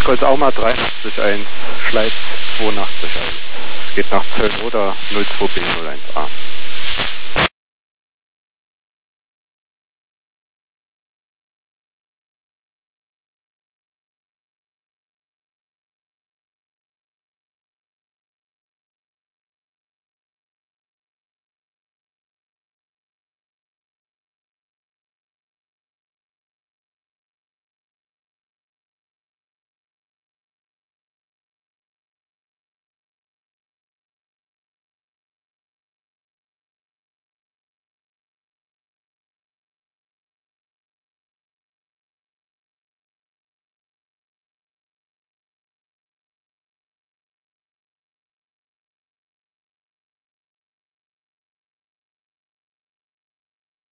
Rotholz Auma 83.1, Schleiz 82.1. Geht nach Zölln oder 02B01A.